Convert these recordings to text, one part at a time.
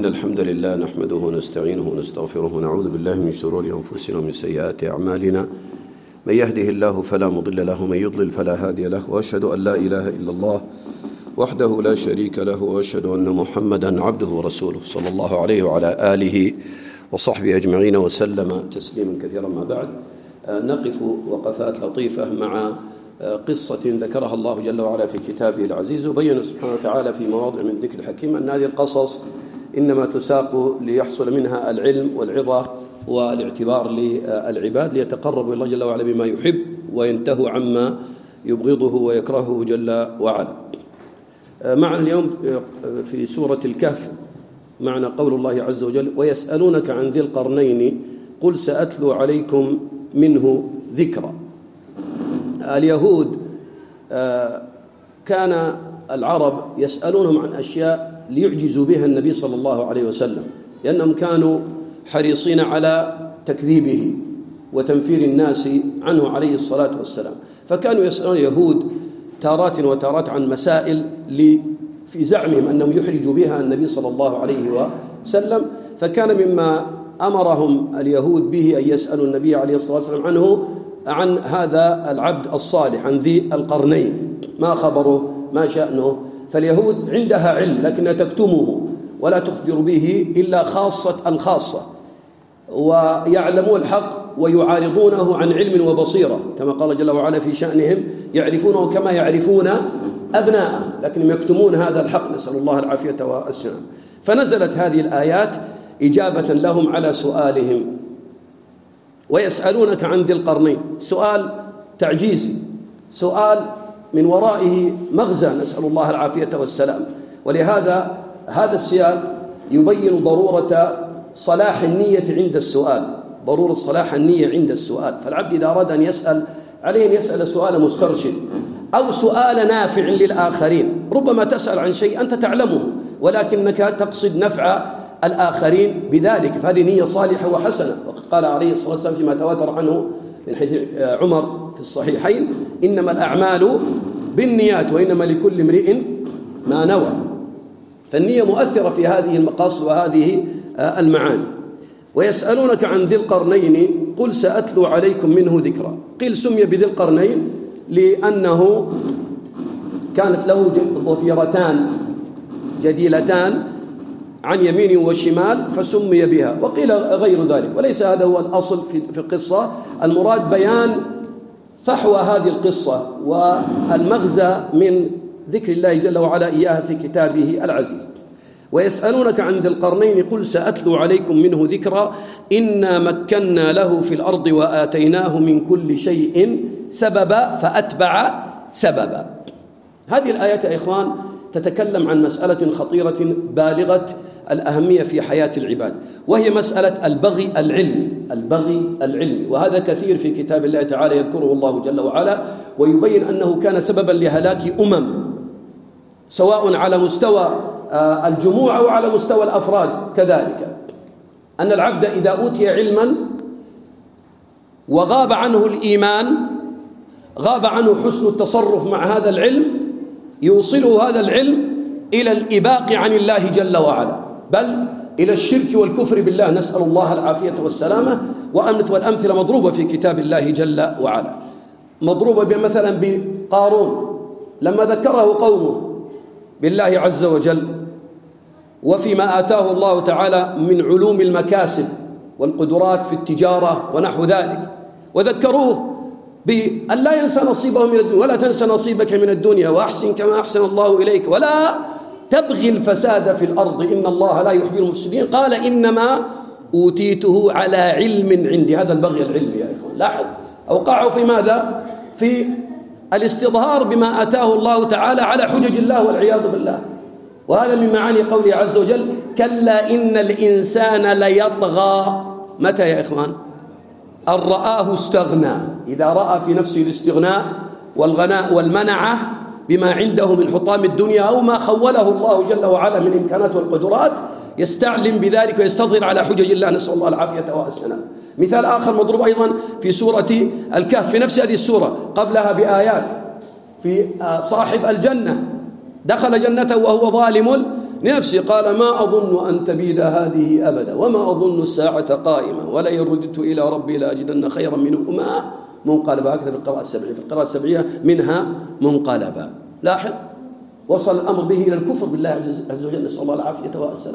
إن الحمد لله نحمده ونستعينه ونستغفره ونعوذ بالله من شرور أنفسنا ومن سيئات أعمالنا. من يهده الله فلا مضل له ومن يضلل فلا هادي له، وأشهد أن لا إله إلا الله وحده لا شريك له، وأشهد أن محمدا عبده ورسوله صلى الله عليه وعلى آله وصحبه أجمعين وسلم تسليما كثيرا. ما بعد، نقف وقفات لطيفة مع قصة ذكرها الله جل وعلا في كتابه العزيز، وبين سبحانه وتعالى في مواضع من ذكر الحكيم أن هذه القصص إنما تساق ليحصل منها العلم والعظة والاعتبار للعباد ليتقربوا إلى الله جل وعلا بما يحب وينتهوا عما يبغضه ويكرهه جل وعلا. معنا اليوم في سورة الكهف معنا قول الله عز وجل: ويسألونك عن ذي القرنين قل سأتلو عليكم منه ذكرا. اليهود كان العرب يسألونهم عن أشياء ليعجزوا بها النبي صلى الله عليه وسلم، لأنهم كانوا حريصين على تكذيبه وتنفير الناس عنه عليه الصلاة والسلام، فكانوا يسألون اليهود تارات وتارات عن مسائل في زعمهم أنهم يحرجوا بها النبي صلى الله عليه وسلم. فكان مما أمرهم اليهود به أن يسألوا النبي عليه الصلاة والسلام عنه عن هذا العبد الصالح، عن ذي القرنين، ما خبره، ما شأنه. فاليهود عندها علم لكنها تكتمه ولا تخبر به إلا خاصة الخاصة، ويعلمون الحق ويعارضونه عن علم وبصيرة، كما قال جل وعلا في شأنهم: يعرفونه كما يعرفون أبناءهم، لكنهم يكتمون هذا الحق، نسأل الله العافية والسلام. فنزلت هذه الآيات إجابة لهم على سؤالهم. ويسألونك عن ذي القرنين، سؤال تعجيزي، سؤال من ورائه مغزى، نسأل الله العافية والسلام. ولهذا هذا السياق يبين ضرورة صلاح النية عند السؤال، ضرورة صلاح النية عند السؤال. فالعبد إذا أراد أن يسأل عليه أن يسأل سؤال مسترشد أو سؤال نافع للآخرين. ربما تسأل عن شيء أنت تعلمه ولكنك تقصد نفع الآخرين بذلك، فهذه نية صالحة وحسنة. وقد قال عليه الصلاة والسلام فيما تواتر عنه من حديث عمر في الصحيحين: إنما الأعمال بالنيات وإنما لكل امرئ ما نوى. فالنية مؤثرة في هذه المقاصد وهذه المعاني. ويسألونك عن ذي القرنين قل سأتلو عليكم منه ذكرا. قيل سمي بذي القرنين لأنه كانت له ضفيرتان جديلتان عن يمين وشمال فسمي بها، وقيل غير ذلك، وليس هذا هو الأصل في القصة. المراد بيان فحوى هذه القصة والمغزى من ذكر الله جل وعلا إياها في كتابه العزيز. ويسألونك عن ذي القرنين قل سأتلو عليكم منه ذكرا إنا مكنا له في الأرض وآتيناه من كل شيء سببا فأتبع سببا. هذه الآيات يا إخوان تتكلم عن مسألة خطيرة بالغة الأهمية في حياة العباد، وهي مسألة البغي العلمي. البغي العلمي، وهذا كثير في كتاب الله تعالى يذكره الله جل وعلا، ويبين أنه كان سببا لهلاك سواء على مستوى الجموع أو على مستوى الأفراد كذلك. أن العبد إذا أوتي علما وغاب عنه الإيمان، غاب عنه حسن التصرف مع هذا العلم، يوصله هذا العلم إلى الإباق عن الله جل وعلا، بل إلى الشرك والكفر بالله، نسأل الله العافية والسلامة. والأمثلة مضروبة في كتاب الله جل وعلا، مضروبة مثلا بقارون لما ذكره قومه بالله عز وجل وفيما آتاه الله تعالى من علوم المكاسب والقدرات في التجارة ونحو ذلك، وذكروه بأن لا ينسى نصيبه من الدنيا، ولا تنسى نصيبك من الدنيا وأحسن كما أحسن الله إليك ولا تبغي الفساد في الأرض إن الله لا يحب المفسدين. قال إنما أوتيته على علم عندي. هذا البغي العلمي يا إخوان، لاحظ أوقعوا في ماذا؟ في الاستظهار بما آتاه الله تعالى على حجج الله والعياذ بالله. وهذا من معاني قوله عز وجل: كلا إن الإنسان ليطغى. متى يا إخوان؟ أن رآه استغنى. إذا رأى في نفسه الاستغناء والغناء والمنعة بما عنده من حطام الدنيا أو ما خوله الله جل وعلا من إمكانات والقدرات، يستعلم بذلك ويستظهر على حجج الله، نسأل الله العافية والسلام. مثال آخر مضروب أيضا في سورة الكهف، في نفس هذه السورة قبلها بآيات، في صاحب الجنة دخل جنته وهو ظالم لنفسه قال ما أظن أن تبيد هذه أبدا وما أظن الساعة قائمة ولئن رددت إلى ربي لأجدن خيرا منهما منقلبا. هكذا في القراءة السبعية. في القراءة السبعية منها منقلبا. لاحظ وصل الأمر به إلى الكفر بالله عز وجل، نسأل الله العافية والسلام.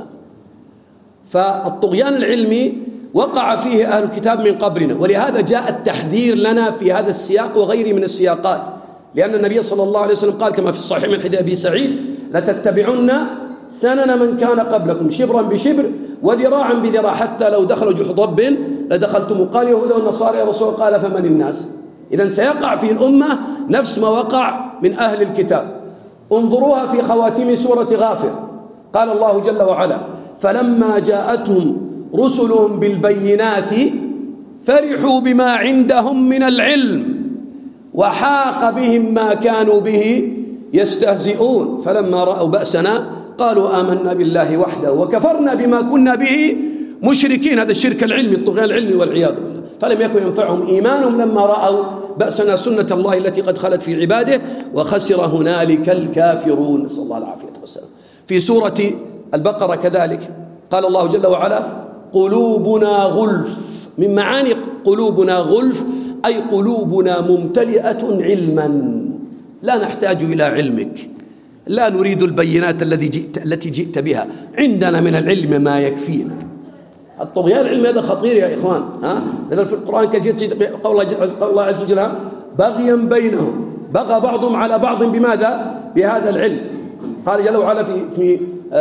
فالطغيان العلمي وقع فيه أهل الكتاب من قبلنا، ولهذا جاء التحذير لنا في هذا السياق وغيره من السياقات، لأن النبي صلى الله عليه وسلم قال كما في الصحيح من حديث أبي سعيد لتتبعن سنن من كان قبلكم شبرا بشبر وذراعا بذراع حتى لو دخلوا جحر ضب لدخلتم. قال يهود والنصارى يا رسول الله، قال فمن الناس؟ إذن سيقع في الأمة نفس ما وقع من أهل الكتاب. انظروها في خواتيم سورة غافر، قال الله جل وعلا فلما جاءتهم رسلهم بالبينات فرحوا بما عندهم من العلم وحاق بهم ما كانوا به يستهزئون فلما رأوا بأسنا قالوا آمنا بالله وحده وكفرنا بما كنا به مشركين. هذا الشرك العلمي، الطغيان العلمي والعياذ بالله. فلم يكن ينفعهم إيمانهم لما رأوا بأسنا سنة الله التي قد خلت في عباده وخسر هنالك الكافرون، نسأل الله العافية والسلام. في سورة البقرة كذلك قال الله جل وعلا قلوبنا غلف. من معاني قلوبنا غلف أي قلوبنا ممتلئة علما، لا نحتاج إلى علمك، لا نريد البينات التي جئت بها، عندنا من العلم ما يكفينا. الطغيان العلمي هذا خطير يا إخوان. هذا في القرآن كثير قول الله عز وجل بغيا بينهم، بغى بعضهم على بعض بماذا؟ بهذا العلم. قال جل وعلا في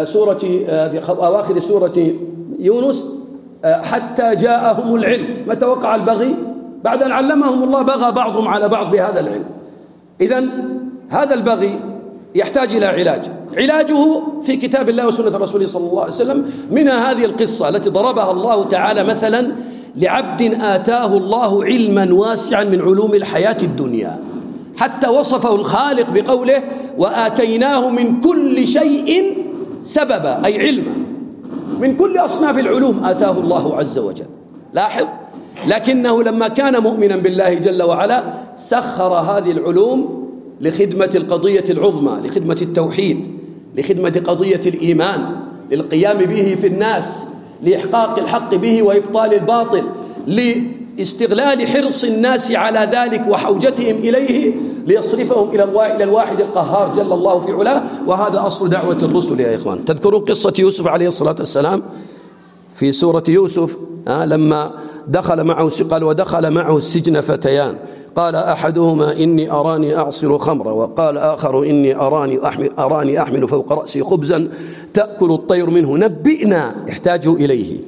أواخر سورة يونس حتى جاءهم العلم. متى وقع البغي؟ بعد أن علمهم الله بغى بعضهم على بعض بهذا العلم. إذن هذا البغي يحتاج إلى علاجه في كتاب الله وسنة رسوله صلى الله عليه وسلم. منها هذه القصة التي ضربها الله تعالى مثلا لعبد آتاه الله علما واسعا من علوم الحياة الدنيا، حتى وصفه الخالق بقوله وآتيناه من كل شيء سببا، أي علما من كل أصناف العلوم آتاه الله عز وجل. لاحظ لكنه لما كان مؤمنا بالله جل وعلا سخر هذه العلوم لخدمة القضية العظمى، لخدمة التوحيد، لخدمة قضية الإيمان، للقيام به في الناس، لإحقاق الحق به وإبطال الباطل، لاستغلال حرص الناس على ذلك وحوجتهم إليه ليصرفهم إلى الواحد القهار جل الله في علاه. وهذا أصل دعوة الرسل يا إخوان. تذكرون قصة يوسف عليه الصلاة والسلام في سورة يوسف لما دخل معه السجن فتيان، قال أحدهما إني أراني أعصر خمرا وقال آخر إني أراني أحمل فوق رأسي خبزا تأكل الطير منه نبئنا. احتاجوا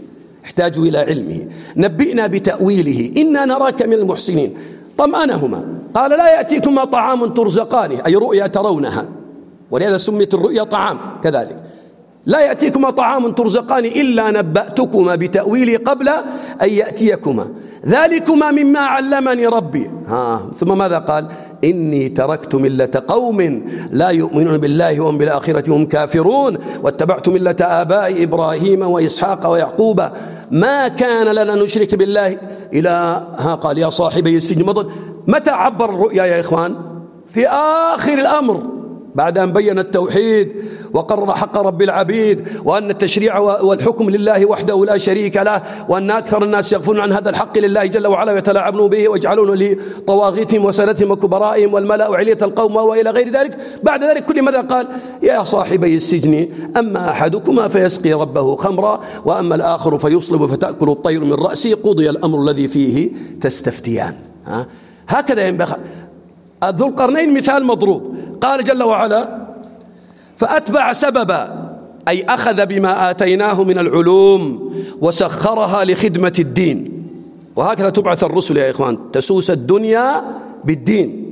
إلى علمه، نبئنا بتأويله إنا نراك من المحسنين. طمأنهما قال لا يأتيكما طعام ترزقانه، أي رؤيا ترونها، ولهذا سميت الرؤيا طعام كذلك. لا يأتيكما طعام ترزقان إلا نبأتكما بتأويله قبل أن يأتيكما ذلكما مما علمني ربي. ثم ماذا قال؟ إني تركت ملة قوم لا يؤمنون بالله وهم بالآخرة هم كافرون واتبعت ملة آباء إبراهيم وإسحاق ويعقوب ما كان لنا نشرك بالله إلى قال يا صاحبي السجن مضل. متى عبر الرؤيا يا إخوان؟ في آخر الأمر، بعد أن بين التوحيد وقرر حق رب العبيد وأن التشريع والحكم لله وحده لا شريك له، وأن أكثر الناس يغفلون عن هذا الحق لله جل وعلا ويتلاعبون به ويجعلونه لطواغيتهم وسادتهم وكبرائهم والملأ وعلية القوم وإلى غير ذلك. بعد ذلك كل ماذا قال؟ يا صاحبي السجن أما أحدكما فيسقي ربه خمرا وأما الآخر فيصلب فتأكل الطير من رأسه قضي الأمر الذي فيه تستفتيان. هكذا ينبغي. ذو القرنين مثال مضروب. قال جل وعلا فأتبع سببا، أي أخذ بما آتيناه من العلوم وسخرها لخدمة الدين. وهكذا تبعث الرسل يا إخوان، تسوس الدنيا بالدين.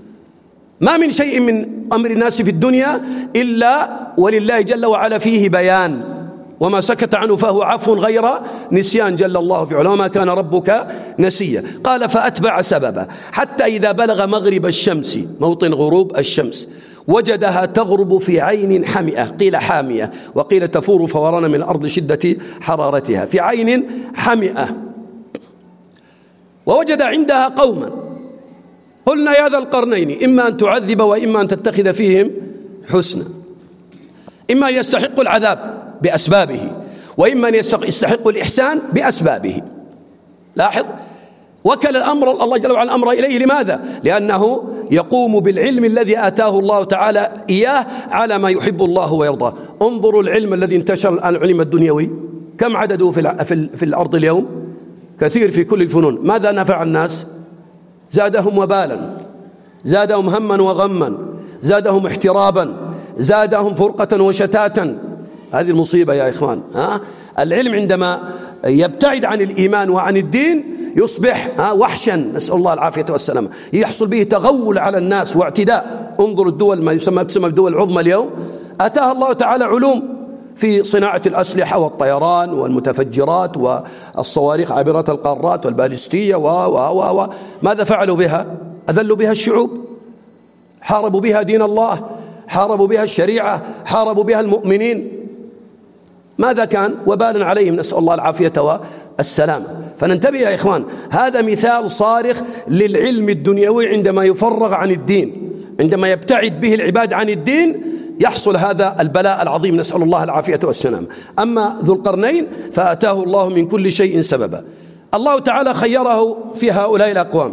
ما من شيء من أمر الناس في الدنيا إلا ولله جل وعلا فيه بيان، وما سكت عنه فهو عفو غير نسيان جل الله في علاه، وما كان ربك نسيا. قال فأتبع سببا حتى إذا بلغ مغرب الشمس، موطن غروب الشمس، وجدها تغرب في عين حمئة، قيل حامية وقيل تفور فوران من الأرض شدة حرارتها، في عين حمئة. ووجد عندها قوما قلنا يا ذا القرنين إما أن تعذب وإما أن تتخذ فيهم حسنا. إما أن يستحق العذاب بأسبابه، وإما أن يستحق الإحسان بأسبابه. لاحظ، وكل الأمر الله جل وعلا الأمر إليه. لماذا؟ لأنه يقوم بالعلم الذي آتاه الله تعالى إياه على ما يحب الله ويرضاه. انظروا العلم الذي انتشر الآن، العلم الدنيوي، كم عدده في الأرض اليوم؟ كثير في كل الفنون. ماذا نفع الناس؟ زادهم وبالا، زادهم هما وغما، زادهم احترابا، زادهم فرقة وشتاتا. هذه المصيبة يا إخوان. العلم عندما يبتعد عن الإيمان وعن الدين يصبح وحشا، نسأل الله العافية والسلامة، يحصل به تغول على الناس واعتداء. انظروا الدول ما تسمى الدول العظمى اليوم، آتاها الله تعالى علوم في صناعة الأسلحة والطيران والمتفجرات والصواريخ عابرة القارات والبالستية ماذا فعلوا بها؟ أذلوا بها الشعوب، حاربوا بها دين الله، حاربوا بها الشريعة، حاربوا بها المؤمنين. ماذا كان؟ وبالا عليهم، نسأل الله العافية والسلامة. فننتبه يا إخوان، هذا مثال صارخ للعلم الدنيوي عندما يفرغ عن الدين، عندما يبتعد به العباد عن الدين يحصل هذا البلاء العظيم، نسأل الله العافية والسلامة. أما ذو القرنين فأتاه الله من كل شيء سببا. الله تعالى خيره في هؤلاء الأقوام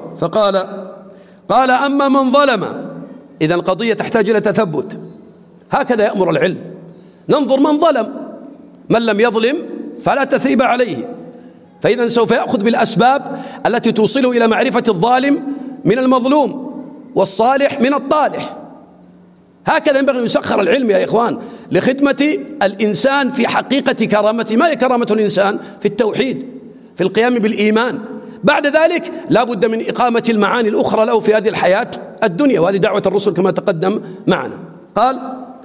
قال أما من ظلم. إذا القضية تحتاج إلى تثبت، هكذا يأمر العلم. ننظر من ظلم، من لم يظلم فلا تثريب عليه. فإذا سوف يأخذ بالأسباب التي توصله إلى معرفة الظالم من المظلوم والصالح من الطالح. هكذا ينبغي أن يسخر العلم يا إخوان لخدمة الإنسان في حقيقة كرامته. ما هي كرامة الإنسان؟ في التوحيد، في القيام بالإيمان. بعد ذلك لا بد من إقامة المعاني الأخرى له في هذه الحياة الدنيا، وهذه دعوة الرسل كما تقدم معنا. قال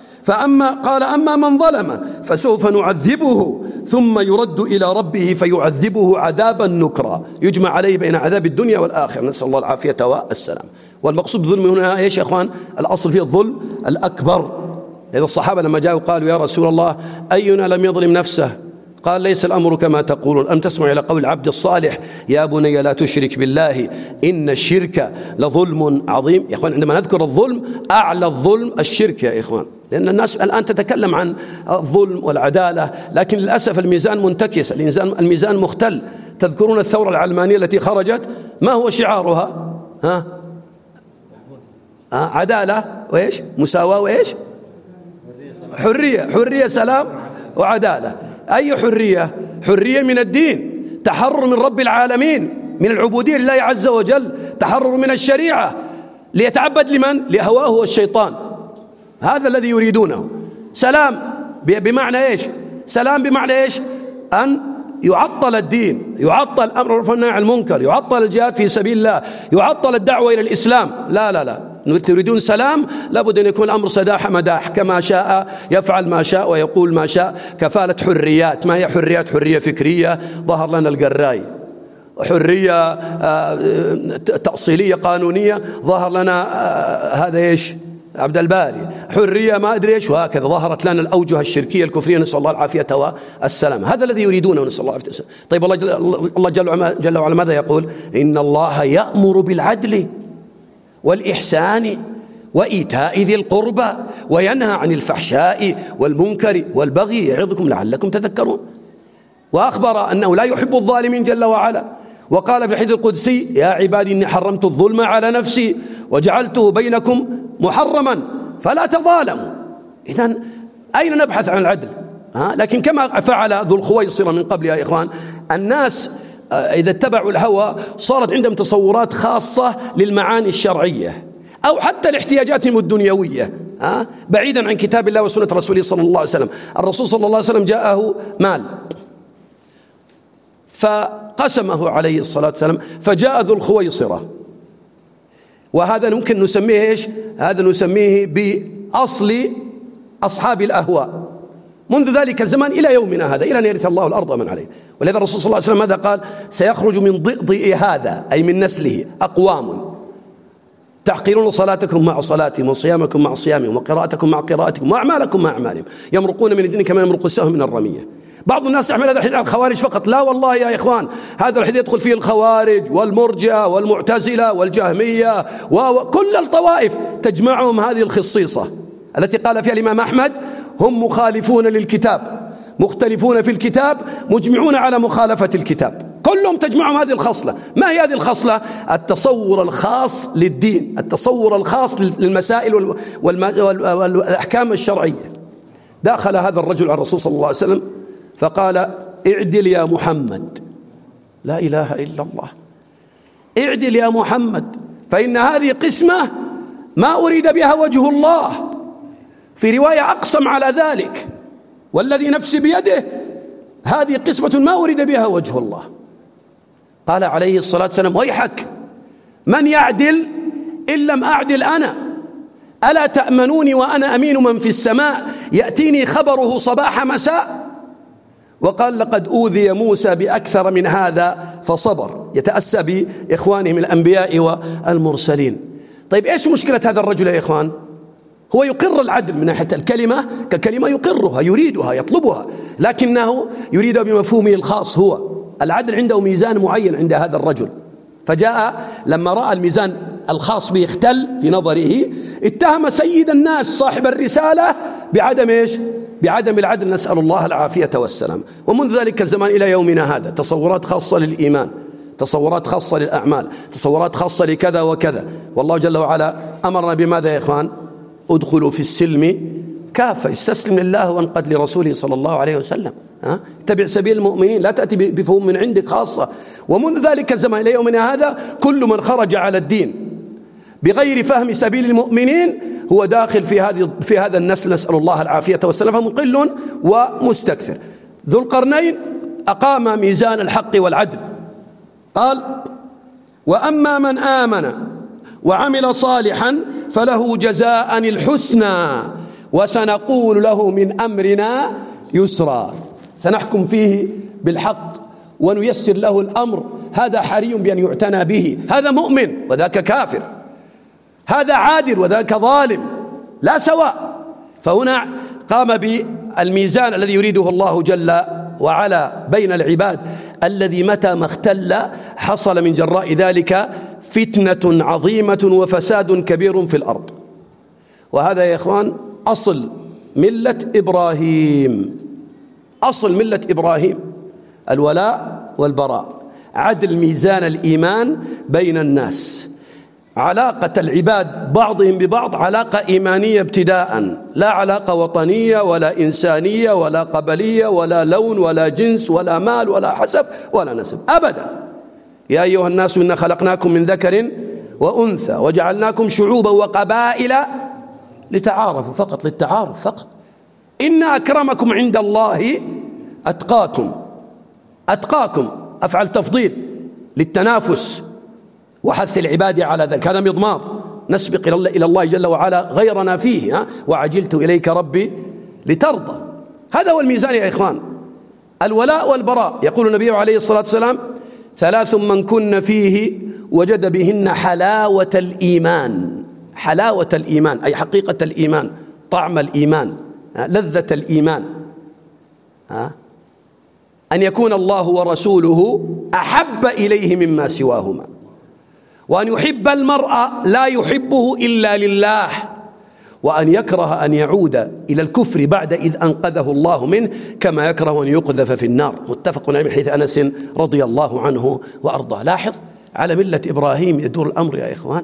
أما من ظلم فسوف نعذبه ثم يرد إلى ربه فيعذبه عذابا نكرا. يجمع عليه بين عذاب الدنيا والآخرة، نسأل الله العافية والسلام. والمقصود بالظلم هنا ايش يا اخوان؟ الاصل فيه الظلم الاكبر. اذا الصحابه لما جاءوا قالوا يا رسول الله اينا لم يظلم نفسه؟ قال ليس الامر كما تقولون، أم تسمع الى قول العبد الصالح يا بني لا تشرك بالله ان الشرك لظلم عظيم. يا اخوان عندما نذكر الظلم اعلى الظلم الشرك يا اخوان، لان الناس الان تتكلم عن الظلم والعداله، لكن للاسف الميزان منتكس، الميزان مختل. تذكرون الثوره العلمانيه التي خرجت، ما هو شعارها؟ عدالة وإيش؟ مساواة وإيش؟ حرية سلام وعدالة. أي حرية؟ حرية من الدين، تحرر من رب العالمين، من العبودية لله عز وجل، تحرر من الشريعة، ليتعبد لمن؟ لهواه والشيطان. هذا الذي يريدونه. سلام بمعنى إيش؟ سلام بمعنى إيش؟ أن يعطل الدين، يعطل الأمر بالمعروف والنهي عن المنكر، يعطل الجهاد في سبيل الله، يعطل الدعوة إلى الإسلام. لا، تريدون سلام لابد أن يكون الأمر سداح مداح، كما شاء يفعل ما شاء ويقول ما شاء. كفالة حريات. ما هي حريات؟ حرية فكرية ظهر لنا القراي، حرية تأصيلية قانونية ظهر لنا هذا إيش؟ عبد الباري، حرية ما أدري إيش، وهكذا ظهرت لنا الأوجه الشركية الكفرية، نسأل الله العافية والسلام. هذا الذي يريدونه، نسأل الله العافية والسلام. طيب الله جل وعلا ماذا يقول؟ إن الله يأمر بالعدل والإحسان وإيتاء ذي القربى وينهى عن الفحشاء والمنكر والبغي يعظكم لعلكم تذكرون. وأخبر أنه لا يحب الظالمين جل وعلا، وقال في الحديث القدسي يا عبادي إني حرمت الظلم على نفسي وجعلته بينكم محرما فلا تظالموا. إذن أين نبحث عن العدل؟ لكن كما فعل ذو الخويصرة من قبل يا إخوان، الناس إذا اتبعوا الهوى صارت عندهم تصورات خاصة للمعاني الشرعية أو حتى لاحتياجاتهم الدنيوية بعيدا عن كتاب الله وسنة رسوله صلى الله عليه وسلم. الرسول صلى الله عليه وسلم جاءه مال فقسمه عليه الصلاة والسلام، فجاء ذو الخويصرة، وهذا ممكن نسميه إيش؟ هذا نسميه بأصل أصحاب الأهواء منذ ذلك الزمان إلى يومنا هذا، إلى أن يرث الله الأرض ومن عليه. ولذا الرسول صلى الله عليه وسلم ماذا قال؟ سيخرج من ضئضئ هذا أي من نسله أقوام تحقرون صلاتكم مع صلاتهم وصيامكم مع صيامهم وقراءتكم مع قراءتكم وأعمالكم مع أعمالهم، يمرقون من الدين كما يمرق السهم من الرمية. بعض الناس يحمل هذا الحديث على الخوارج فقط. لا والله يا إخوان، هذا الحديث يدخل فيه الخوارج والمرجئة والمعتزلة والجهمية وكل الطوائف، تجمعهم هذه الخصيصة. التي قال فيها الإمام أحمد: هم مخالفون للكتاب، مختلفون في الكتاب، مجمعون على مخالفة الكتاب. كلهم تجمعهم هذه الخصلة. ما هي هذه الخصلة؟ التصور الخاص للدين، التصور الخاص للمسائل والأحكام الشرعية. دخل هذا الرجل على الرسول صلى الله عليه وسلم فقال: اعدل يا محمد. لا إله إلا الله. اعدل يا محمد، فإن هذه قسمة ما أريد بها وجه الله. في رواية أقسم على ذلك، والذي نفسي بيده هذه قسمة ما أريد بها وجه الله. قال عليه الصلاة والسلام: ويحك، من يعدل إن لم أعدل أنا؟ ألا تأمنوني وأنا أمين من في السماء يأتيني خبره صباح مساء؟ وقال: لقد أوذي موسى بأكثر من هذا فصبر، يتأسى بإخوانهم الأنبياء والمرسلين. طيب إيش مشكلة هذا الرجل يا إخوان؟ هو يقر العدل من ناحية الكلمة ككلمة، يقرها، يريدها، يطلبها، لكنه يريدها بمفهومه الخاص. هو العدل عنده ميزان معين عند هذا الرجل، فجاء لما رأى الميزان الخاص به يختل في نظره اتهم سيد الناس صاحب الرسالة بعدم إيش؟ بعدم العدل، نسأل الله العافية والسلام. ومنذ ذلك الزمان إلى يومنا هذا تصورات خاصة للإيمان، تصورات خاصة للأعمال، تصورات خاصة لكذا وكذا. والله جل وعلا أمرنا بماذا يا إخوان؟ ادخلوا في السلم كافة، استسلم لله وانقد لرسوله صلى الله عليه وسلم، اتبع سبيل المؤمنين، لا تأتي بفهم من عندك خاصة. ومنذ ذلك الزمان إلى يومنا هذا كل من خرج على الدين بغير فهم سبيل المؤمنين هو داخل في هذا النسل، نسأل الله العافية والسلام، فمقل ومستكثر. ذو القرنين أقام ميزان الحق والعدل، قال: وأما من آمن وعمل صالحا فله جزاء الحسنى وسنقول له من أمرنا يسرا. سنحكم فيه بالحق ونيسر له الأمر. هذا حري بأن يعتنى به. هذا مؤمن وذاك كافر، هذا عادل وذاك ظالم، لا سواء. فهنا قام بالميزان الذي يريده الله جل وعلا بين العباد، الذي متى ما اختل حصل من جراء ذلك فتنة عظيمة وفساد كبير في الأرض. وهذا يا إخوان أصل ملة إبراهيم، أصل ملة إبراهيم، الولاء والبراء، عدل ميزان الإيمان بين الناس. علاقة العباد بعضهم ببعض علاقة إيمانية ابتداء، لا علاقة وطنية ولا إنسانية ولا قبلية ولا لون ولا جنس ولا مال ولا حسب ولا نسب أبدا. يا أيها الناس إنا خلقناكم من ذكر وأنثى وجعلناكم شعوبا وقبائل لتعارفوا، فقط للتعارف فقط. إن أكرمكم عند الله أتقاكم. أتقاكم أفعل تفضيل للتنافس وحث العباد على ذلك، هذا مضمار نسبق إلى الله جل وعلا غيرنا فيه. وعجلت إليك ربي لترضى. هذا هو الميزان يا إخوان، الولاء والبراء. يقول النبي عليه الصلاة والسلام: ثلاث من كن فيه وجد بهن حلاوة الإيمان. حلاوة الإيمان أي حقيقة الإيمان، طعم الإيمان، لذة الإيمان. أن يكون الله ورسوله أحب إليه مما سواهما، وأن يحب المرء لا يحبه إلا لله، وأن يكره أن يعود إلى الكفر بعد إذ أنقذه الله منه، كما يكره أن يقذف في النار. متفق عليه من حديث أنس رضي الله عنه وأرضاه. لاحظ على ملة إبراهيم يدور الأمر يا إخوان.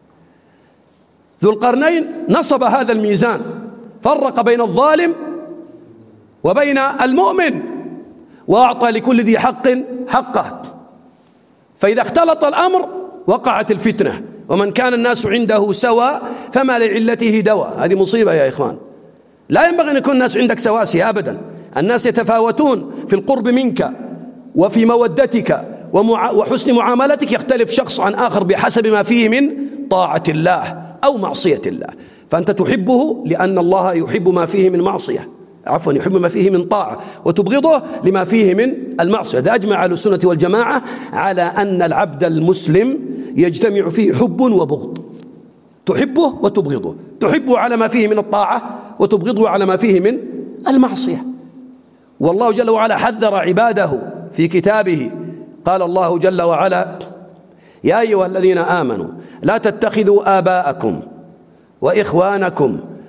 ذو القرنين نصب هذا الميزان، فرق بين الظالم وبين المؤمن، وأعطى لكل ذي حق حقه. فإذا اختلط الأمر وقعت الفتنة، ومن كان الناس عنده سواء فما لعلته دواء. هذه مصيبة يا إخوان، لا ينبغي أن يكون الناس عندك سواسية أبدا. الناس يتفاوتون في القرب منك وفي مودتك وحسن معاملتك، يختلف شخص عن آخر بحسب ما فيه من طاعة الله أو معصية الله. فأنت تحبه لأن الله يحب ما فيه من معصية، عفوا يحب ما فيه من طاعة، وتبغضه لما فيه من المعصية. إذا أجمع أهل السنة والجماعة على أن العبد المسلم يجتمع فيه حب وبغض، تحبه وتبغضه، تحبه على ما فيه من الطاعة وتبغضه على ما فيه من المعصية. والله جل وعلا حذر عباده في كتابه، قال الله جل وعلا: يا أيها الذين آمنوا لا تتخذوا آباءكم وإخوانكم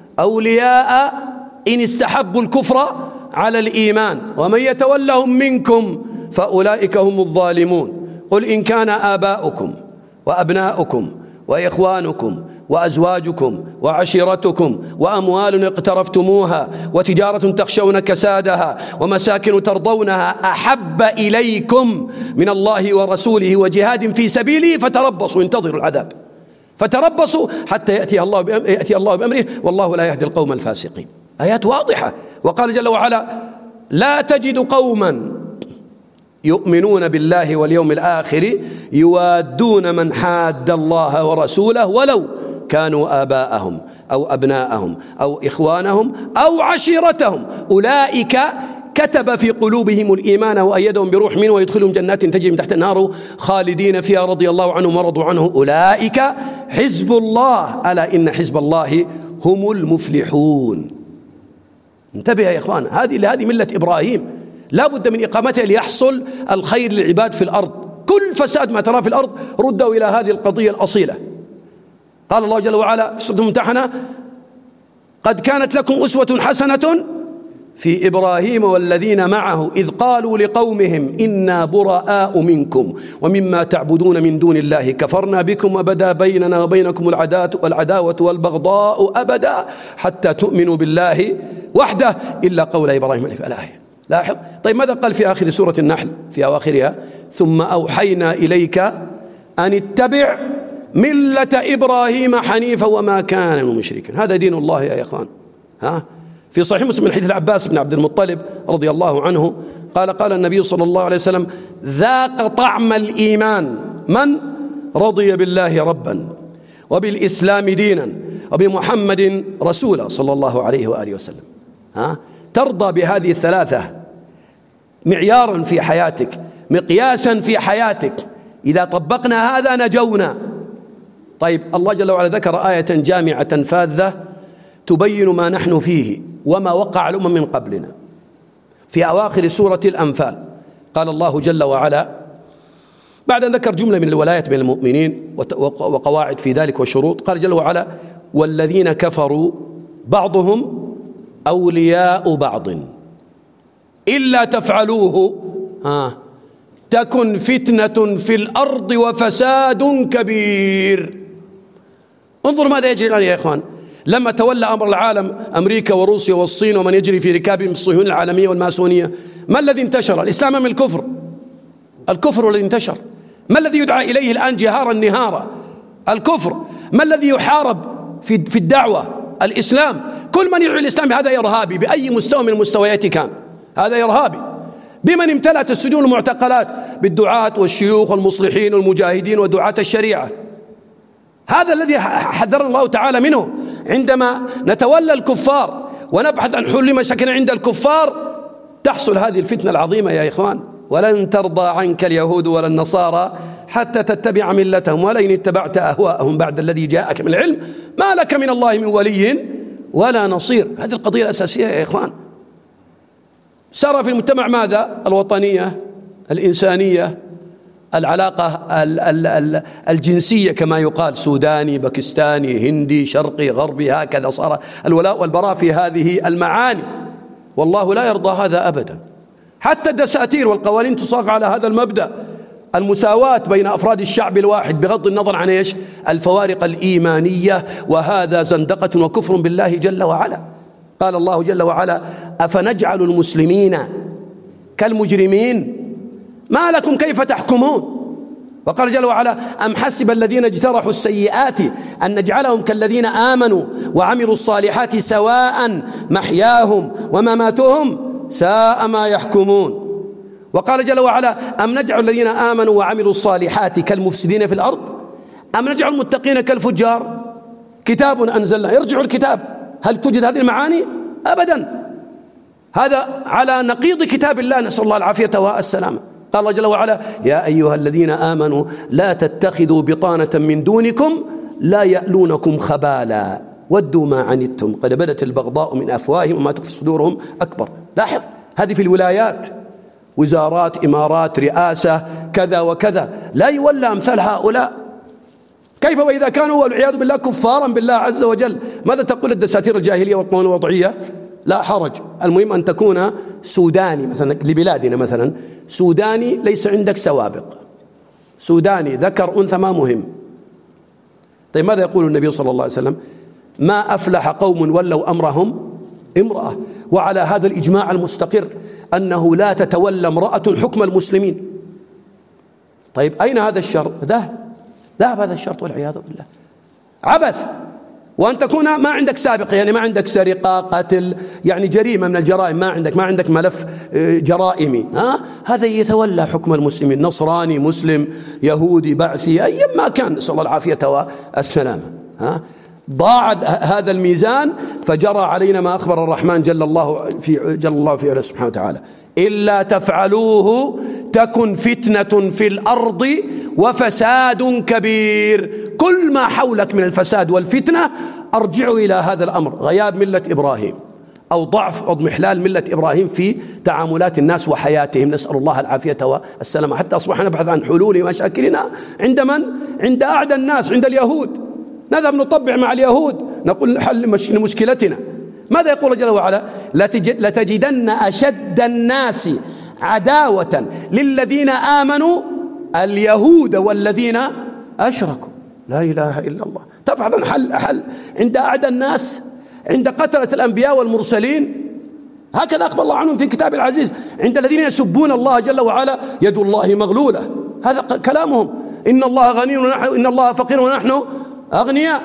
أولياء إن استحبوا الكفر على الإيمان ومن يتولهم منكم فأولئك هم الظالمون. قل إن كان آباؤكم وأبناؤكم وإخوانكم وأزواجكم وعشيرتكم وأموال اقترفتموها وتجارة تخشون كسادها ومساكن ترضونها أحب إليكم من الله ورسوله وجهاد في سبيله فتربصوا، انتظروا العذاب، فتربصوا حتى يأتي الله بأمره والله لا يهدي القوم الفاسقين. آيات واضحة. وقال جل وعلا: لا تجد قوما يؤمنون بالله واليوم الآخر يوادون من حاد الله ورسوله ولو كانوا آباءهم أو أبناءهم أو إخوانهم أو عشيرتهم أولئك كتب في قلوبهم الإيمان وأيدهم بروح منه ويدخلهم جنات تجري من تحت النار خالدين فيها رضي الله عنهم ورضوا عنه أولئك حزب الله ألا إن حزب الله هم المفلحون. انتبه يا إخوان، هذه ملة إبراهيم لا بد من إقامتها ليحصل الخير للعباد في الأرض. كل فساد ما ترى في الأرض ردوا إلى هذه القضية الأصيلة. قال الله جل وعلا في سورة الممتحنة: قد كانت لكم أسوة حسنة في إبراهيم والذين معه إذ قالوا لقومهم إنا براء منكم ومما تعبدون من دون الله كفرنا بكم وبدا بيننا وبينكم العداوة والبغضاء أبدا حتى تؤمنوا بالله وحده إلا قول إبراهيم في الآية. لاحظ. طيب ماذا قال في آخر سورة النحل في أواخرها؟ ثم أوحينا إليك أن اتبع ملة إبراهيم حنيفا وما كان من المشركين. هذا دين الله يا إخوان. في صحيح مسلم من حديث العباس بن عبد المطلب رضي الله عنه قال النبي صلى الله عليه وسلم: ذاق طعم الإيمان من رضي بالله ربا وبالإسلام دينا وبمحمد رسولا صلى الله عليه وآله وسلم. ترضى بهذه الثلاثة معيارا في حياتك، مقياسا في حياتك. إذا طبقنا هذا نجونا. طيب الله جل وعلا ذكر آية جامعة فاذة تبين ما نحن فيه وما وقع الأمم من قبلنا. في أواخر سورة الأنفال قال الله جل وعلا بعد أن ذكر جملة من الولايات بين المؤمنين وقواعد في ذلك وشروط، قال جل وعلا: والذين كفروا بعضهم أولياء بعض إلا تفعلوه تكن فتنة في الأرض وفساد كبير. انظر ماذا يجري الآن يا إخوان. لما تولى أمر العالم أمريكا وروسيا والصين ومن يجري في ركابهم الصهيونية العالمية والماسونية، ما الذي انتشر؟ الإسلام أم الكفر؟ الكفر الذي انتشر. ما الذي يدعى إليه الآن جهارا نهارا؟ الكفر. ما الذي يحارب في الدعوة؟ الإسلام. كل من يدعو الإسلام هذا إرهابي بأي مستوى من المستويات كان، هذا إرهابي. بمن امتلأت السجون والمعتقلات؟ بالدعاة والشيوخ والمصلحين والمجاهدين ودعاة الشريعة. هذا الذي حذرنا الله تعالى منه. عندما نتولى الكفار ونبحث عن حل مشاكل عند الكفار تحصل هذه الفتنة العظيمة يا إخوان. ولن ترضى عنك اليهود ولا النصارى حتى تتبع ملتهم ولئن اتبعت أهواءهم بعد الذي جاءك من العلم ما لك من الله من ولي ولا نصير. هذه القضية الأساسية يا إخوان. سار في المجتمع ماذا؟ الوطنية، الإنسانية، العلاقة الجنسية كما يقال، سوداني، باكستاني، هندي، شرقي، غربي، هكذا صار الولاء والبراء في هذه المعاني. والله لا يرضى هذا أبدا. حتى الدساتير والقوانين تصاغ على هذا المبدأ، المساواة بين أفراد الشعب الواحد بغض النظر عن إيش؟ الفوارق الإيمانية. وهذا زندقة وكفر بالله جل وعلا. قال الله جل وعلا: أفنجعل المسلمين كالمجرمين ما لكم كيف تحكمون. وقال جل وعلا: أم حسب الذين اجترحوا السيئات أن نجعلهم كالذين آمنوا وعملوا الصالحات سواء محياهم ومماتهم ساء ما يحكمون. وقال جل وعلا: أم نجعل الذين آمنوا وعملوا الصالحات كالمفسدين في الأرض أم نجعل المتقين كالفجار. كتاب أنزلنا، يرجع الكتاب. هل توجد هذه المعاني؟ أبدا. هذا على نقيض كتاب الله، نسأل الله العافية والسلامة. قال الله جل وعلا: يا أيها الذين آمنوا لا تتخذوا بطانة من دونكم لا يألونكم خبالا ودوا ما عنتم قد بدت البغضاء من أفواههم وما تخفي صدورهم أكبر. لاحظ، هذه في الولايات، وزارات، إمارات، رئاسة، كذا وكذا، لا يولى أمثال هؤلاء. كيف وإذا كانوا والعياذ بالله كفارا بالله عز وجل؟ ماذا تقول الدساتير الجاهلية والقوانين الوضعية؟ لا حرج، المهم أن تكون سوداني مثلا لبلادنا، مثلا سوداني ليس عندك سوابق، سوداني ذكر أنثى ما مهم. طيب ماذا يقول النبي صلى الله عليه وسلم؟ ما أفلح قوم ولوا أمرهم امرأة. وعلى هذا الإجماع المستقر أنه لا تتولى امرأة حكم المسلمين. طيب أين هذا الشرط؟ ذهب هذا الشرط والعياذ بالله. عبث. وأن تكون ما عندك سابقة، يعني ما عندك سرقة، قتل، يعني جريمة من الجرائم، ما عندك ملف جرائمي، هذا يتولى حكم المسلمين، نصراني، مسلم، يهودي، بعثي، أي ما كان، نسأل الله العافية والسلامة. ضاع هذا الميزان فجرى علينا ما أخبر الرحمن جل الله في علاه سبحانه وتعالى: إلا تفعلوه تكن فتنة في الأرض وفساد كبير. كل ما حولك من الفساد والفتنة أرجعوا إلى هذا الأمر: غياب ملة إبراهيم أو ضعف أو اضمحلال ملة إبراهيم في تعاملات الناس وحياتهم، نسأل الله العافية والسلامة، حتى أصبحنا نبحث عن حلول مشاكلنا عند من؟ عند أعدى الناس، عند اليهود. نذهب نطبع مع اليهود، نقول حل مشكلتنا. ماذا يقول جل وعلا؟ لتجدن أشد الناس عداوة للذين آمنوا اليهود والذين أشركوا. لا إله إلا الله. تبحث عن حل عند أعدى الناس، عند قتلة الأنبياء والمرسلين، هكذا أخبر الله عنهم في كتاب العزيز. عند الذين يسبون الله جل وعلا يد الله مغلولة، هذا كلامهم: إن الله غني إن الله فقير ونحن أغنياء.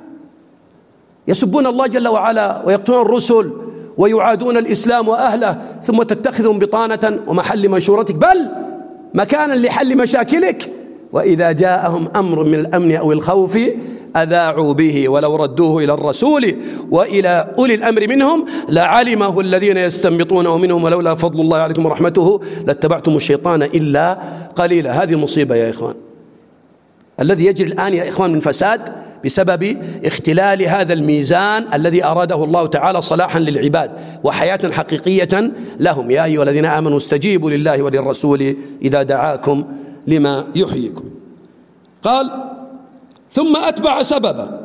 يسبون الله جل وعلا ويقتلون الرسل ويعادون الإسلام وأهله، ثم تتخذهم بطانة ومحل منشورتك، بل مكانا لحل مشاكلك. وإذا جاءهم أمر من الأمن أو الخوف أذاعوا به ولو ردوه إلى الرسول وإلى أولي الأمر منهم لعلمه الذين يستنبطونه منهم ولولا فضل الله عليكم ورحمته لاتبعتم الشيطان إلا قليلا. هذه المصيبة يا إخوان الذي يجري الآن يا إخوان من فساد بسبب اختلال هذا الميزان الذي أراده الله تعالى صلاحا للعباد وحياة حقيقية لهم. يا أيها الذين آمنوا استجيبوا لله وللرسول إذا دعاكم لما يحييكم. قال: ثم أتبع سببا،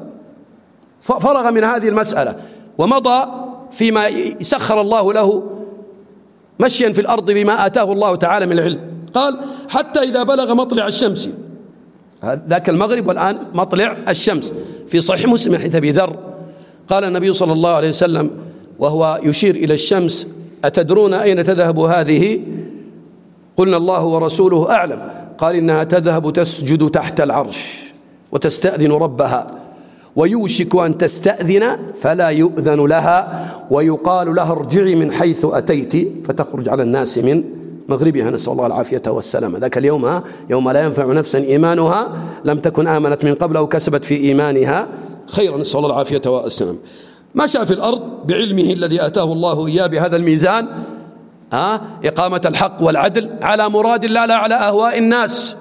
فرغ من هذه المسألة ومضى فيما سخر الله له مشيا في الأرض بما آتاه الله تعالى من العلم. قال: حتى إذا بلغ مطلع الشمس، ذاك المغرب والآن مطلع الشمس، في صحيح مسلم من حديث أبي ذر قال النبي صلى الله عليه وسلم وهو يشير إلى الشمس: أتدرون أين تذهب هذه؟ قلنا: الله ورسوله أعلم. قال: إنها تذهب تسجد تحت العرش وتستأذن ربها، ويوشك أن تستأذن فلا يؤذن لها، ويقال لها ارجعي من حيث أتيت، فتخرج على الناس من مغربها، نسأل الله العافية والسلامة. ذاك اليوم يوم لا ينفع نفسا إيمانها لم تكن آمنت من قبل أو كسبت في إيمانها خيرا، نسأل الله العافية والسلامة. مشى في الأرض بعلمه الذي آتاه الله إياه بهذا الميزان، إقامة الحق والعدل على مراد الله لا على أهواء الناس.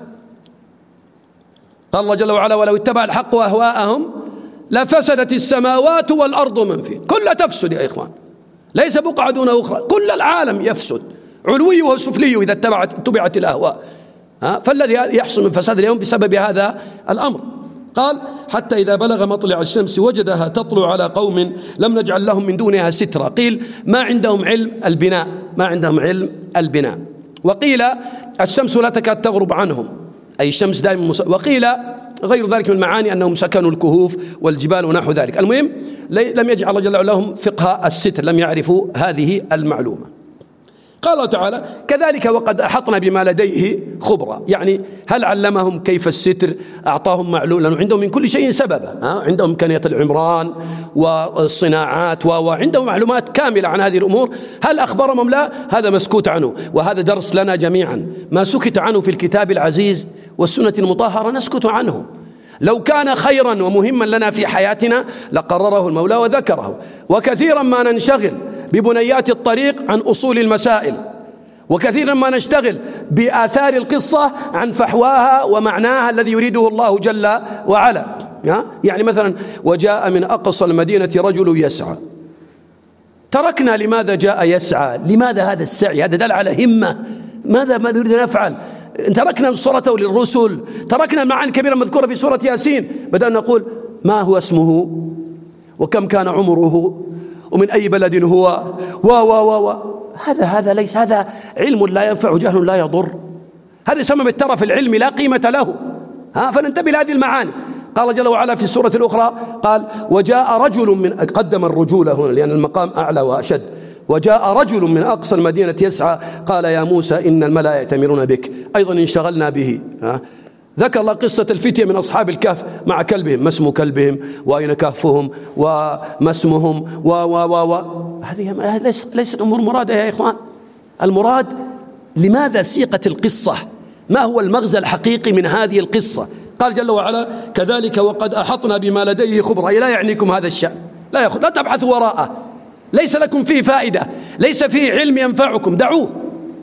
قال الله جل وعلا: ولو اتبع الحق أهواءهم لفسدت السماوات والأرض من فيه. كل تفسد يا إخوان، ليس بقعة دون أخرى، كل العالم يفسد، علوي وسفلي إذا اتبعت الأهواء. فالذي يحصل من فساد اليوم بسبب هذا الأمر. قال: حتى إذا بلغ مطلع الشمس وجدها تطلع على قوم لم نجعل لهم من دونها سترا. قيل: ما عندهم علم البناء، ما عندهم علم البناء. وقيل: الشمس لا تكاد تغرب عنهم، أي الشمس دائما وقيل غير ذلك من المعاني أنهم سكنوا الكهوف والجبال ونحو ذلك. المهم لم يجعل الله جل وعلا لهم فقه الستر، لم يعرفوا هذه المعلومة. قال الله تعالى: كذلك وقد أحطنا بما لديه خبرا. يعني هل علمهم كيف الستر؟ أعطاهم معلوم، لأنه عندهم من كل شيء سببا، عندهم إمكانية العمران والصناعات وعندهم معلومات كاملة عن هذه الأمور. هل أخبرهم؟ لا، هذا مسكوت عنه، وهذا درس لنا جميعا. ما سكت عنه في الكتاب العزيز والسنة المطهرة نسكت عنه. لو كان خيرا ومهما لنا في حياتنا لقرره المولى وذكره. وكثيرا ما ننشغل ببنيات الطريق عن أصول المسائل، وكثيرا ما نشتغل بآثار القصة عن فحواها ومعناها الذي يريده الله جل وعلا. يعني مثلا: وجاء من أقصى المدينة رجل يسعى. تركنا لماذا جاء يسعى؟ لماذا هذا السعي؟ هذا دل على همة، ماذا يريد أن نفعل؟ تركنا صورته للرسل، تركنا المعاني الكبيرة المذكورة في سورة ياسين، بدأنا نقول ما هو اسمه وكم كان عمره ومن أي بلد هو و هذا ليس، هذا علم لا ينفع جهل لا يضر، هذا يسمى بالترف العلمي لا قيمة له. فننتبه لهذه المعاني. قال جل وعلا في السورة الأخرى قال وجاء رجل من، قدم الرجولة هنا لأن المقام أعلى وأشد، وجاء رجل من أقصى المدينة يسعى قال يا موسى إن الملأ يأتمرون بك، أيضا انشغلنا به. ذكر الله قصة الفتية من أصحاب الكهف مع كلبهم، ما اسم كلبهم وأين كهفهم وما اسمهم هذه ليست أمور مرادة يا إخوان. المراد لماذا سيقت القصة، ما هو المغزى الحقيقي من هذه القصة. قال جل وعلا كذلك وقد أحطنا بما لديه خبرا، لا يعنيكم هذا الشأن، لا تبحثوا وراءه، ليس لكم فيه فائدة، ليس فيه علم ينفعكم، دعوه.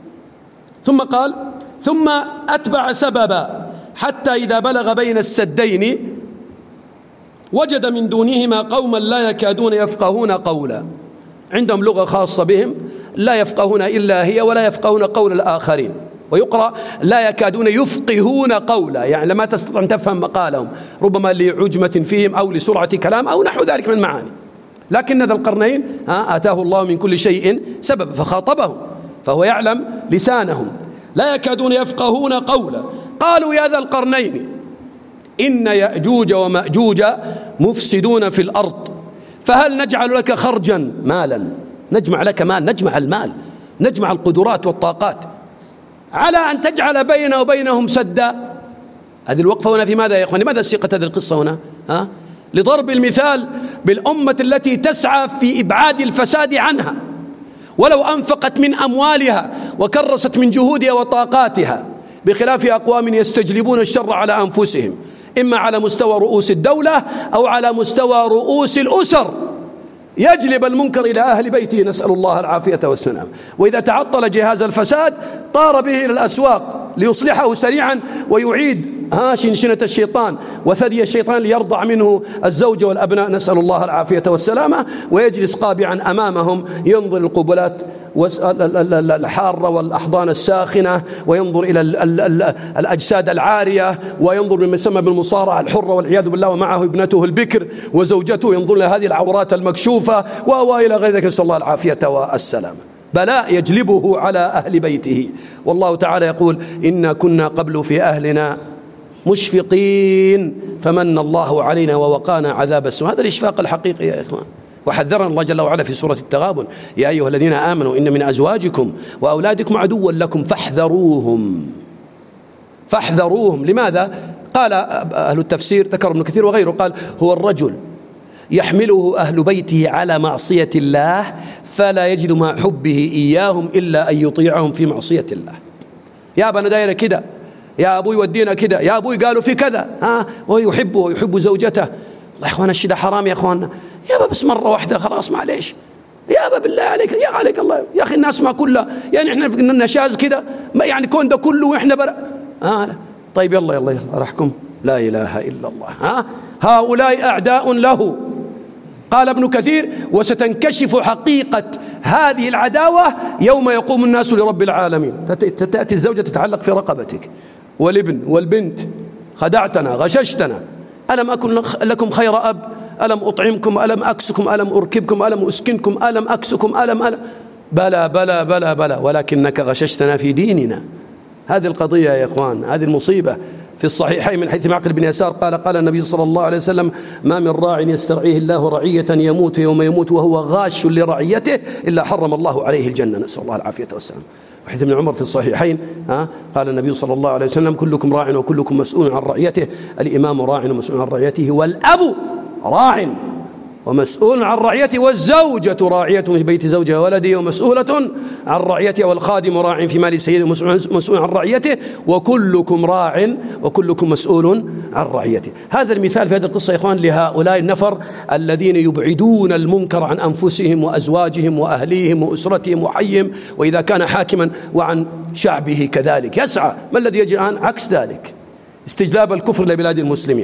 ثم قال ثم أتبع سببا حتى إذا بلغ بين السدين وجد من دونهما قوما لا يكادون يفقهون قولا، عندهم لغة خاصة بهم لا يفقهون إلا هي ولا يفقهون قول الآخرين، ويقرأ لا يكادون يفقهون قولا، يعني لما تستطيع أن تفهم مقالهم، ربما لعجمة فيهم أو لسرعة كلام أو نحو ذلك من المعاني. لكن ذا القرنين آتاه الله من كل شيء سبب فخاطبهم، فهو يعلم لسانهم. لا يكادون يفقهون قولا قالوا يا ذا القرنين إن يأجوج ومأجوج مفسدون في الأرض فهل نجعل لك خرجا مالا، نجمع لك مال، نجمع المال، نجمع القدرات والطاقات على أن تجعل بيننا وبينهم سدا. هذه الوقفة هنا في ماذا يا إخواني؟ لماذا سيقت هذه القصة هنا؟ لضرب المثال بالأمة التي تسعى في إبعاد الفساد عنها، ولو أنفقت من أموالها وكرست من جهودها وطاقاتها، بخلاف أقوام يستجلبون الشر على أنفسهم، إما على مستوى رؤوس الدولة أو على مستوى رؤوس الأسر، يجلب المنكر إلى أهل بيته، نسأل الله العافية والسلام. وإذا تعطل جهاز الفساد طار به إلى الأسواق ليصلحه سريعا ويعيد شنشنة الشيطان وثدي الشيطان ليرضع منه الزوج والأبناء، نسأل الله العافية والسلامة، ويجلس قابعا أمامهم ينظر القبلات الحارة والأحضان الساخنة، وينظر إلى الأجساد العارية، وينظر مما يسمى بالمصارعة الحرة والعياذ بالله، ومعه ابنته البكر وزوجته ينظر إلى هذه العورات المكشوفة وإلى غير ذلك، نسأل الله العافية والسلامة. بلاء يجلبه على أهل بيته. والله تعالى يقول إنا كنا قبل في أهلنا مشفقين فمن الله علينا ووقانا عذاب السوء. هذا الإشفاق الحقيقي يا إخوان. وحذرنا الله جل وعلا في سورة التغابن يا أيها الذين آمنوا إن من أزواجكم وأولادكم عدوا لكم فاحذروهم. لماذا؟ قال أهل التفسير، ذكر ابن كثير وغيره، قال هو الرجل يحمله أهل بيته على معصية الله فلا يجد مع حبه إياهم إلا أن يطيعهم في معصية الله. يا أبا أنا دايرة كده، يا أبوي ودينا كده، يا أبوي قالوا في كذا، ويحبه ويحب زوجته. الله يا إخوانا الشدة حرام يا إخوانا، يا أبا بس مرة واحدة خلاص معليش، يا أبا بالله عليك، يا عليك الله يا أخي، الناس ما كلها يعني إحنا في النشاز كده، يعني كون ده كله وإحنا طيب يلا أرحكم، لا إله إلا الله. هؤلاء أعداء له. قال ابن كثير وستنكشف حقيقة هذه العداوة يوم يقوم الناس لرب العالمين. تأتي الزوجة تتعلق في رقبتك، والابن والبنت، خدعتنا غششتنا، ألم أكن لكم خير أب، ألم أطعمكم، ألم أكسكم، ألم أركبكم، ألم أسكنكم، ألم أكسكم، ألم بلى بلى بلى بلى ولكنك غششتنا في ديننا. هذه القضية يا إخوان، هذه المصيبة. في الصحيحين من حديث معقل بن يسار قال النبي صلى الله عليه وسلم ما من راع يسترعيه الله رعية يموت يوم يموت وهو غاش لرعيته إلا حرم الله عليه الجنة، نسأل الله العافية والسلام. وحديث ابن عمر في الصحيحين قال النبي صلى الله عليه وسلم كلكم راع وكلكم مسؤول عن رعيته، الإمام راع ومسؤول عن رعيته، والأب راع ومسؤول عن رعيته، والزوجة راعية في بيت زوجها وولده ومسؤولة عن رعيته، والخادم راع في مال سيده ومسؤول عن رعيته، وكلكم راع وكلكم مسؤول عن رعيته. هذا المثال في هذه القصة يا إخوان لهؤلاء النفر الذين يبعدون المنكر عن أنفسهم وأزواجهم وأهليهم وأسرتهم وحيهم، وإذا كان حاكما وعن شعبه كذلك يسعى. ما الذي يجري الآن؟ عكس ذلك، استجلاب الكفر لبلاد المسلمين.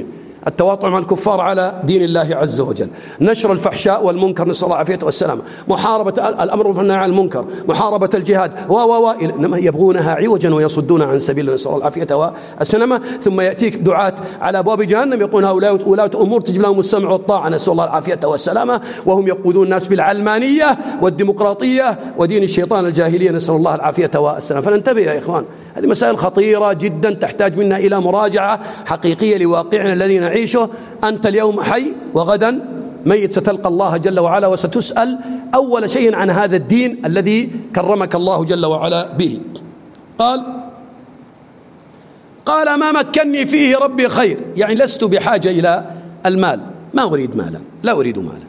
التواطؤ مع الكفار على دين الله عز وجل، نشر الفحشاء والمنكر نسأل الله العافية والسلامة، محاربة الأمر والنهي عن المنكر، محاربة الجهاد إنما يبغونها عوجا ويصدون عن سبيل الله نسأل الله العافية والسلامة. ثم يأتيك دعاة على أبواب جهنم يقولون هؤلاء ولاة أمور تجب لهم السمع والطاعة نسأل الله العافية والسلامة، وهم يقودون الناس بالعلمانية والديمقراطية ودين الشيطان الجاهلية نسأل الله العافية والسلامة. فننتبه يا إخوان، هذه مسائل خطيرة جدا تحتاج منا إلى مراجعة حقيقية لواقعنا الذي نعيشه. أنت اليوم حي وغدا ميت، ستلقى الله جل وعلا وستسأل أول شيء عن هذا الدين الذي كرمك الله جل وعلا به. قال ما مكنني فيه ربي خير، يعني لست بحاجة إلى المال، ما أريد مالا، لا أريد مالا.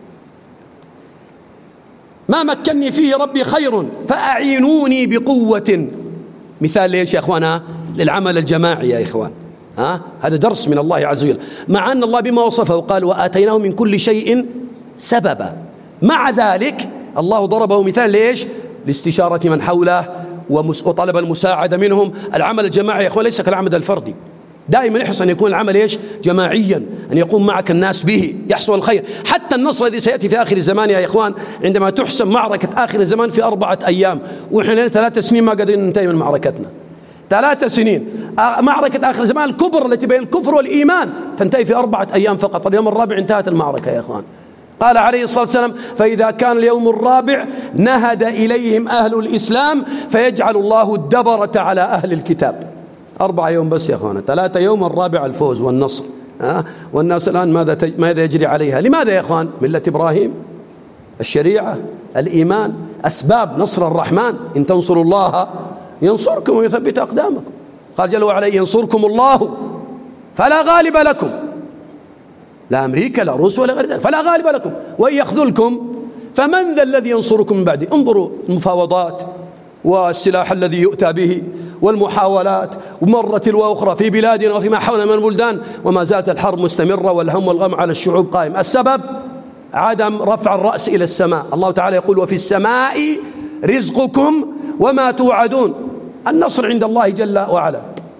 ما مكنني فيه ربي خير فأعينوني بقوة. مثال ليش يا إخوانا؟ للعمل الجماعي يا إخوان. هذا درس من الله عز وجل، مع أن الله بما وصفه قال وآتيناه من كل شيء سببا، مع ذلك الله ضربه مثال ليش؟ لاستشارة من حوله وطلب المساعدة منهم. العمل الجماعي يا إخوان ليس كالعمل الفردي، دائما يحرص أن يكون العمل إيش؟ جماعيا، أن يقوم معك الناس به يحصل الخير. حتى النصر الذي سيأتي في آخر الزمان يا إخوان، عندما تحسم معركة آخر الزمان في 4 أيام، وإحنا 3 سنين ما قادرين ننتهي من معركتنا، 3 سنين. معركة آخر الزمان الكبرى التي بين الكفر والإيمان تنتهي في 4 أيام فقط. اليوم الرابع انتهت المعركة يا إخوان. قال عليه الصلاة والسلام فإذا كان اليوم الرابع نهد إليهم أهل الإسلام فيجعل الله الدبرة على أهل الكتاب. 4 يوم بس يا أخوانا، 3 يوم الرابع الفوز والنصر. والناس الآن ماذا يجري عليها؟ لماذا يا أخوان؟ ملة إبراهيم، الشريعة، الإيمان، أسباب نصر الرحمن. إن تنصروا الله ينصركم ويثبت أقدامكم. قال جل وعلا ينصركم الله فلا غالب لكم، لا أمريكا لا روسيا ولا غير ذلك، فلا غالب لكم، وإن يخذلكم فمن ذا الذي ينصركم من بعده. انظروا المفاوضات والسلاح الذي يؤتى به والمحاولات ومرة وأخرى في بلادنا وفيما حولنا من البلدان، وما زالت الحرب مستمرة والهم والغم على الشعوب قائم. السبب عدم رفع الرأس إلى السماء. الله تعالى يقول وفي السماء رزقكم وما توعدون. النصر عند الله جل وعلا.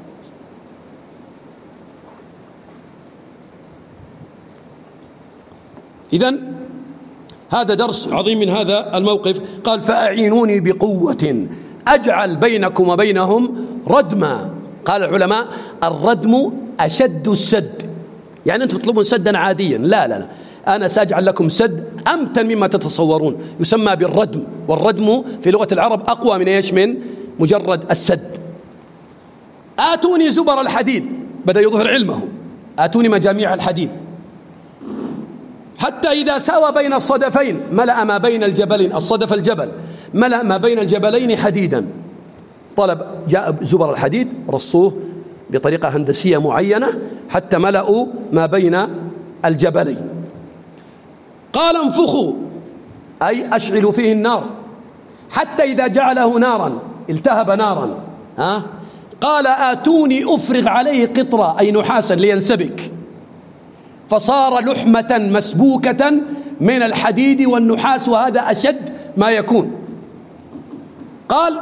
إذن هذا درس عظيم من هذا الموقف. قال فأعينوني بقوة أجعل بينكم وبينهم ردما. قال العلماء الردم أشد السد، يعني أنتم تطلبون سدا عاديا، لا أنا سأجعل لكم سد أمتن مما تتصورون، يسمى بالردم. والردم في لغة العرب أقوى من إيش؟ من مجرد السد. آتوني زبر الحديد، بدأ يظهر علمه، آتوني مجاميع الحديد حتى إذا ساوى بين الصدفين ملأ ما بين الجبلين. الصدف الجبل، ملأ ما بين الجبلين حديدا. جاء زبر الحديد رصوه بطريقة هندسية معينة حتى ملأوا ما بين الجبلين. قال انفخوا أي أشعلوا فيه النار حتى إذا جعله نارا التهب نارا. قال آتوني أفرغ عليه قطرة أي نحاسا لينسبك، فصار لحمة مسبوكة من الحديد والنحاس، وهذا أشد ما يكون. قال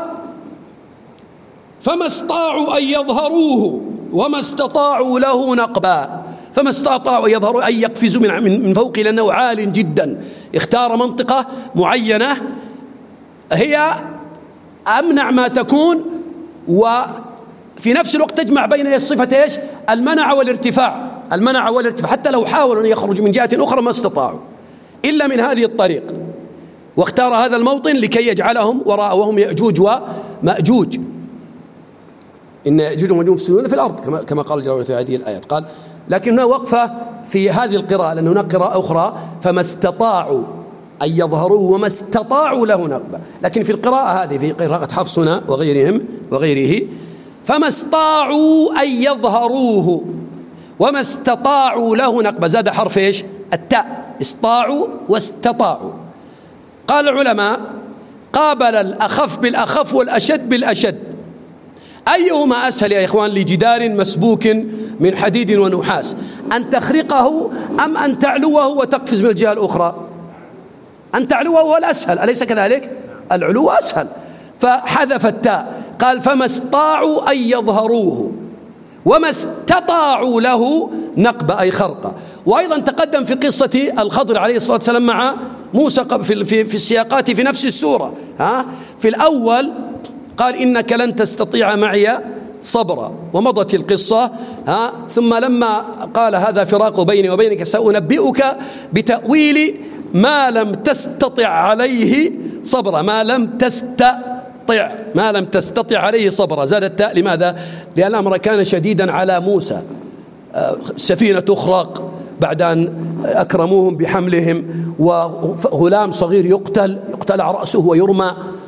فما استطاعوا أن يظهروه وما استطاعوا له نقبا. فما استطاعوا أن يظهروا أن يقفزوا من فوقه لأنه عال جدا. اختار منطقة معينة هي أمنع ما تكون، وفي نفس الوقت تجمع بين الصفة إيش؟ المنع والارتفاع. المنع والارتفاع، حتى لو حاولوا أن يخرجوا من جهة أخرى ما استطاعوا إلا من هذه الطريق. واختار هذا الموطن لكي يجعلهم وراء وهم يأجوج ومأجوج. إن يأجوج ومأجوج يفسدون في الأرض كما قال جل في هذه الآيات. قال لكنها وقفة في هذه القراءة لأن هناك قراءة أخرى فما استطاعوا أن يظهروه وما استطاعوا له نقبة. لكن في القراءة هذه في قراءة حفصنا وغيره فما استطاعوا أن يظهروه وما استطاعوا له نقبة، زاد حرف إيش؟ التاء، استطاعوا واستطاعوا. قال العلماء قابل الأخف بالأخف والأشد بالأشد. أيهما أسهل يا إخوان لجدار مسبوك من حديد ونحاس، أن تخرقه أم أن تعلوه وتقفز من الجهة الأخرى؟ أن تعلوه هو الأسهل، أليس كذلك؟ العلو أسهل. فحذف التاء قال فما استطاعوا أن يظهروه وما استطاعوا له نقبة أي خرقة. وأيضا تقدم في قصة الخضر عليه الصلاة والسلام مع موسى في السياقات في نفس السورة. في الأول قال إنك لن تستطيع معي صبرا، ومضت القصة. ثم لما قال هذا فراق بيني وبينك سأنبئك بتأويل ما لم تستطع عليه صبرا. ما لم تستطع عليه صبرا، زاد التاء. لماذا؟ لأن الأمر كان شديدا على موسى. سفينة تخرق بعد أن أكرموهم بحملهم، وغلام صغير يقتل على رأسه ويرمى،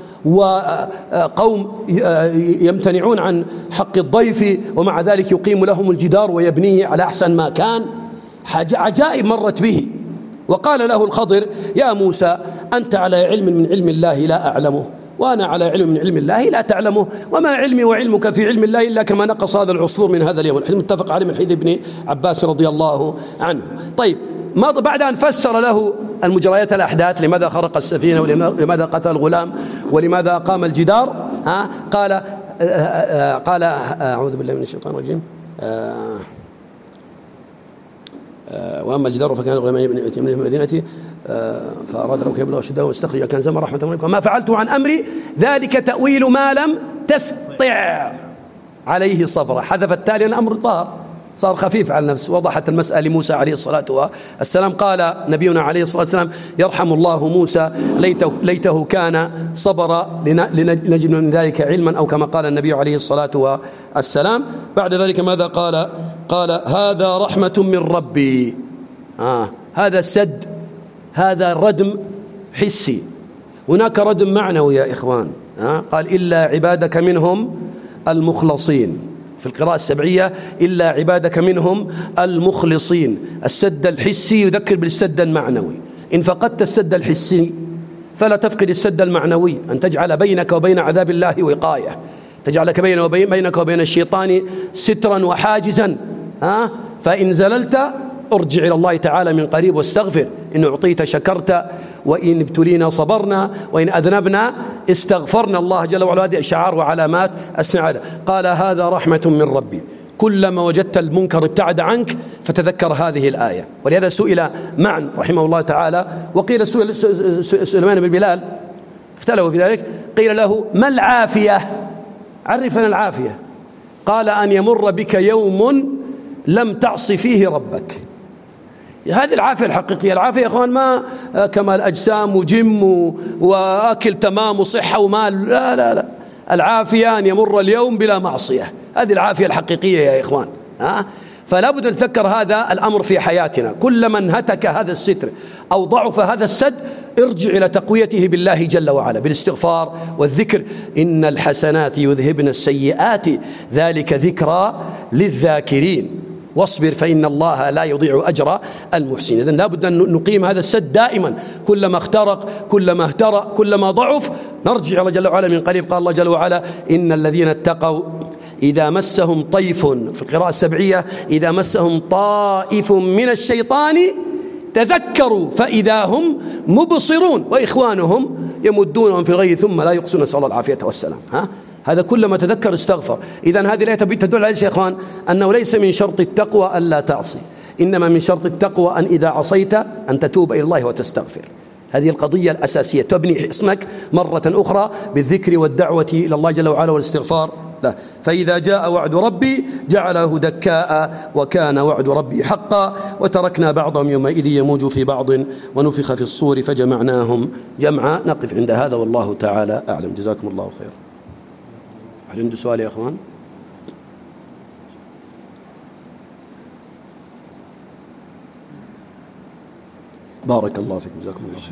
وقوم يمتنعون عن حق الضيف، ومع ذلك يقيم لهم الجدار ويبنيه على أحسن ما كان. عجائب مرت به. وقال له الخضر: يا موسى أنت على علم من علم الله لا أعلمه، وأنا على علم من علم الله لا تعلمه، وما علمي وعلمك في علم الله إلا كما نقص هذا العصفور من هذا اليوم. الحديث متفق عليه من حديث ابن عباس رضي الله عنه. طيب، بعد أن فسر له المجريات الأحداث، لماذا خرق السفينة، ولماذا قتل الغلام، ولماذا قام الجدار، قال أعوذ بالله من الشيطان الرجيم. وأما الجدار فكان الغلام من المدينة فأراد ربك يبلغ أشده واستخرج كنزا من رحمة ربك وما فعلته عن أمري ذلك تأويل ما لم تستطع عليه صبرا. حذف التاء لأن الأمر صار خفيف على النفس. وضحت المسألة لموسى عليه الصلاة والسلام. قال نبينا عليه الصلاة والسلام: يرحم الله موسى ليته كان صبر لنجد من ذلك علما، أو كما قال النبي عليه الصلاة والسلام. بعد ذلك ماذا قال؟ قال: هذا رحمة من ربي. هذا سد، هذا ردم حسي، هناك ردم معنوي يا إخوان. قال: إلا عبادك منهم المخلصين. في القراءة السبعية: إلا عبادك منهم المخلصين. السد الحسي يذكر بالسد المعنوي. إن فقدت السد الحسي فلا تفقد السد المعنوي، أن تجعل بينك وبين عذاب الله وقاية، تجعلك بينك وبين الشيطان سترا وحاجزا. فإن زللت ارجع إلى الله تعالى من قريب واستغفر. إن أعطيت شكرت، وإن ابتلينا صبرنا، وإن أذنبنا استغفرنا الله جل وعلا. هذه شعار وعلامات السعادة. قال: هذا رحمة من ربي. كلما وجدت المنكر ابتعد عنك فتذكر هذه الآية. ولهذا سئل معا رحمه الله تعالى، وقيل سليمان بن بلال، اختلفوا في ذلك، قيل له: ما العافية؟ عرفنا العافية. قال: أن يمر بك يوم لم تعص فيه ربك. هذه العافية الحقيقية. العافية يا أخوان ما كمال أجسام وجم وأكل تمام وصحة ومال، لا لا لا. العافية أن يمر اليوم بلا معصية، هذه العافية الحقيقية يا إخوان. فلا بد أن نتذكر هذا الأمر في حياتنا. كلما انهتك هذا الستر أو ضعف هذا السد ارجع إلى تقويته بالله جل وعلا بالاستغفار والذكر. إن الحسنات يذهبن السيئات ذلك ذكرى للذاكرين. واصبر فإن الله لا يضيع أجر المحسنين. إذن لا بد أن نقيم هذا السد دائما. كلما اخترق، كلما اهترأ، كلما ضعف نرجع الله جل وعلا من قريب. قال الله جل وعلا: إن الذين اتقوا إذا مسهم طيف، في القراءة السبعية: إذا مسهم طائف من الشيطان تذكروا فإذا هم مبصرون وإخوانهم يمدونهم في الغي ثم لا يقصون، نسأل الله العافية والسلام. هذا كلما تذكر استغفر. إذن هذه الآية تدل على يا إخوان أنه ليس من شرط التقوى ألا تعصي، إنما من شرط التقوى أن إذا عصيت أن تتوب إلى الله وتستغفر. هذه القضية الأساسية. تبني اسمك مرة أخرى بالذكر والدعوة إلى الله جل وعلا والاستغفار له. فإذا جاء وعد ربي جعله دكاء وكان وعد ربي حقا. وتركنا بعضهم يومئذ يموج في بعض ونفخ في الصور فجمعناهم جمعا. نقف عند هذا والله تعالى أعلم. جزاكم الله خير. هل عنده سؤال يا أخوان؟ بارك الله فيكم. جزاكم الله خير.